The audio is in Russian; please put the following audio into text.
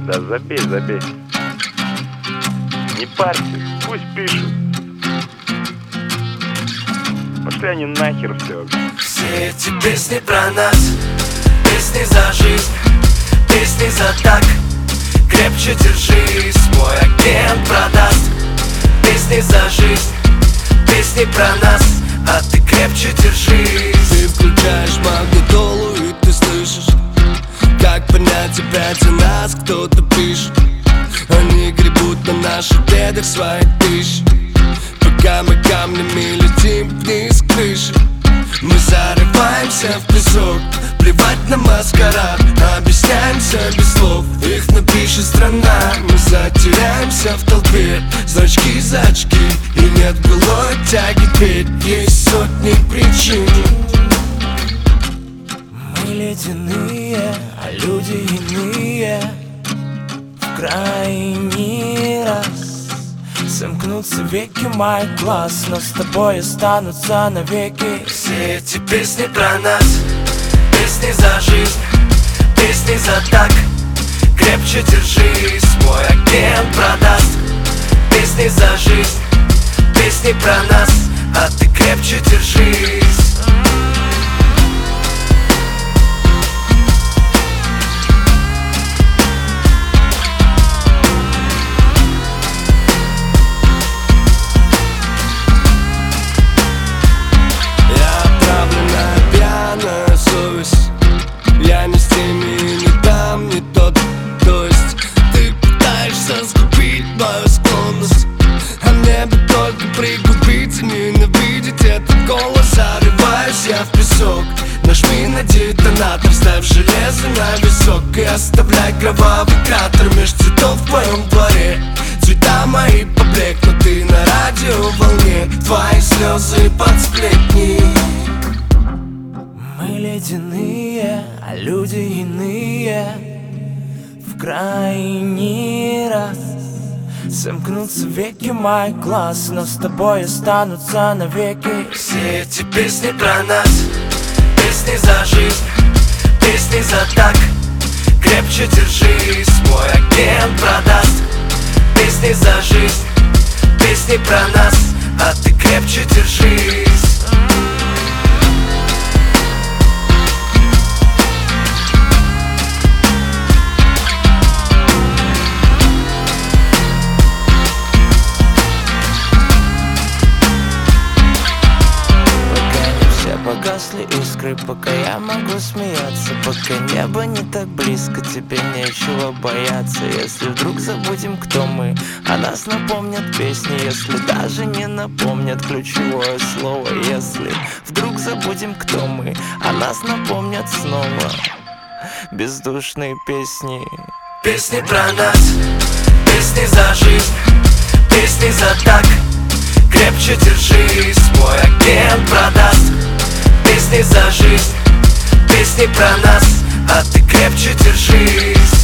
Да забей, забей. Не парься, пусть пишут. Пошли они нахер все. Все эти песни про нас, песни за жизнь, песни за так. Крепче держись, мой агент продаст. Песни за жизнь, песни про нас, а ты крепче держись. Ты включаешь магнитолу и ты слышишь, как понять опять о нас кто-то пишет. Они гребут на наших бедах свои тысячи, пока мы камнями летим вниз к крыше. Мы зарываемся в песок, плевать на маскарад, объясняемся без слов, их напишет страна. Мы затеряемся в толпе, зрачки за очки, и нет былой тяги петь. Есть сотни причин. Мы ледяные, а люди иные. В крайний раз сомкнутся веки моих глаз, но с тобой останутся навеки. Все эти песни про нас, песни за жизнь, песни за так. Крепче держись, мой агент продаст. Песни за жизнь, песни про нас, а ты крепче держись. Я не с теми и не там, не тот. То есть ты пытаешься сгубить мою склонность, а мне бы только пригубить и ненавидеть этот голос. Зарываюсь я в песок, нажми на детонатор, ставь железо на висок и оставляй кровавый кратер меж цветов в твоем дворе. Цвета мои поблекнут, ты на радиоволне, твои слезы под сплетни. Мы ледяные, а люди иные. В крайний раз сомкнутся веки моих глаз, но с тобой останутся навеки. Все эти песни про нас, песни за жизнь, песни за так. Крепче держись, мой агент продаст. Песни за жизнь, песни про нас, а ты крепче держись. Погасли искры, пока я могу смеяться, пока небо не так близко, тебе нечего бояться. Если вдруг забудем, кто мы, о нас напомнят песни. Если даже не напомнят ключевое слово. Если вдруг забудем, кто мы, о нас напомнят снова бездушные песни. Песни про нас, песни за жизнь, песни за так. Крепче держись, мой агент продаст. Песни за жизнь, песни про нас, а ты крепче держись.